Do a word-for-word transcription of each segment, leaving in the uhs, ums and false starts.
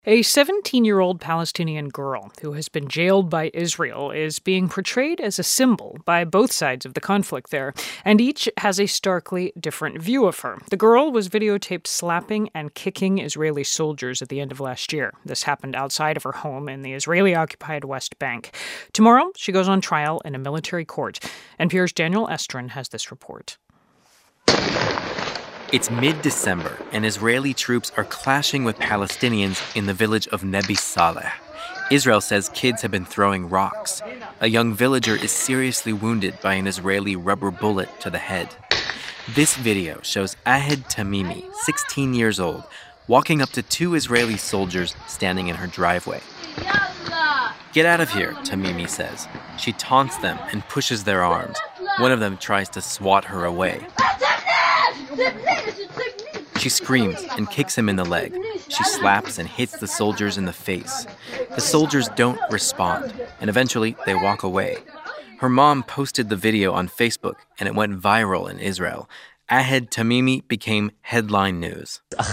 A seventeen-year-old Palestinian girl who has been jailed by Israel is being portrayed as a symbol by both sides of the conflict there, and each has a starkly different view of her. The girl was videotaped slapping and kicking Israeli soldiers at the end of last year. This happened outside of her home in the Israeli-occupied West Bank. Tomorrow, she goes on trial in a military court. N P R's Daniel Estrin has this report. It's mid-December, and Israeli troops are clashing with Palestinians in the village of Nebi Saleh. Israel says kids have been throwing rocks. A young villager is seriously wounded by an Israeli rubber bullet to the head. This video shows Ahed Tamimi, sixteen years old, walking up to two Israeli soldiers standing in her driveway. "Get out of here," Tamimi says. She taunts them and pushes their arms. One of them tries to swat her away. She screams and kicks him in the leg. She slaps and hits the soldiers in the face. The soldiers don't respond, and eventually they walk away. Her mom posted the video on Facebook, and it went viral in Israel. Ahed Tamimi became headline news. It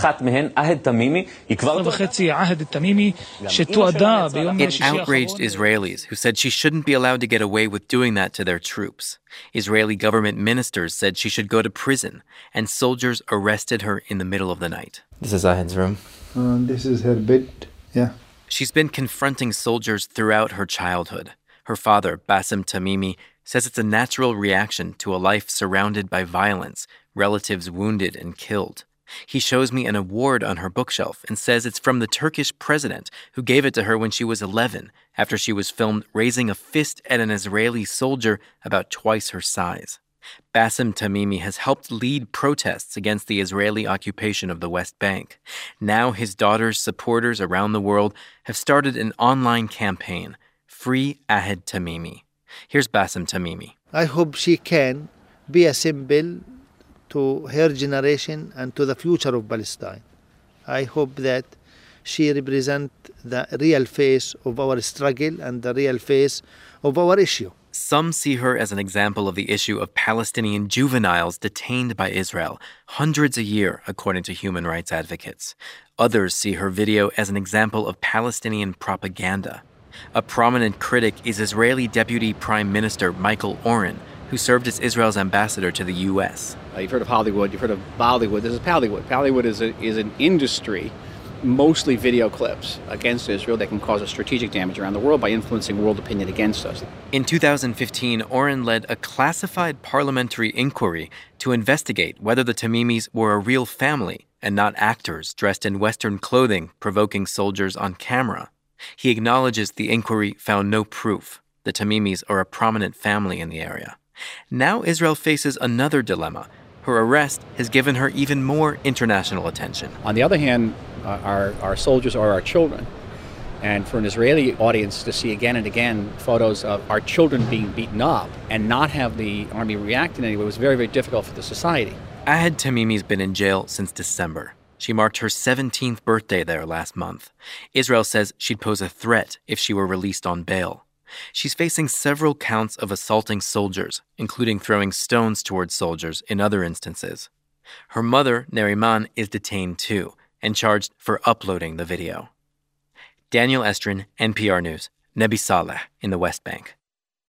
outraged Israelis who said she shouldn't be allowed to get away with doing that to their troops. Israeli government ministers said she should go to prison, and soldiers arrested her in the middle of the night. This is Ahed's room. Uh, this is her bed, yeah. She's been confronting soldiers throughout her childhood. Her father, Bassem Tamimi, says it's a natural reaction to a life surrounded by violence, relatives wounded and killed. He shows me an award on her bookshelf and says it's from the Turkish president who gave it to her when she was eleven, after she was filmed raising a fist at an Israeli soldier about twice her size. Bassem Tamimi has helped lead protests against the Israeli occupation of the West Bank. Now his daughter's supporters around the world have started an online campaign, Free Ahed Tamimi. Here's Bassem Tamimi. I hope she can be a symbol to her generation and to the future of Palestine. I hope that she represents the real face of our struggle and the real face of our issue. Some see her as an example of the issue of Palestinian juveniles detained by Israel, hundreds a year, according to human rights advocates. Others see her video as an example of Palestinian propaganda. A prominent critic is Israeli Deputy Prime Minister Michael Oren, who served as Israel's ambassador to the U S. Uh, you've heard of Hollywood, you've heard of Bollywood. This is Pallywood. Pallywood is, a, is an industry, mostly video clips against Israel that can cause a strategic damage around the world by influencing world opinion against us. In two thousand fifteen, Oren led a classified parliamentary inquiry to investigate whether the Tamimis were a real family and not actors dressed in Western clothing provoking soldiers on camera. He acknowledges the inquiry found no proof. The Tamimis are a prominent family in the area. Now Israel faces another dilemma. Her arrest has given her even more international attention. On the other hand, uh, our, our soldiers are our children. And for an Israeli audience to see again and again photos of our children being beaten up and not have the army react in any way was very, very difficult for the society. Ahed Tamimi's been in jail since December. She marked her seventeenth birthday there last month. Israel says she'd pose a threat if she were released on bail. She's facing several counts of assaulting soldiers, including throwing stones towards soldiers in other instances. Her mother, Neriman, is detained too and charged for uploading the video. Daniel Estrin, N P R News, Nebi Saleh in the West Bank.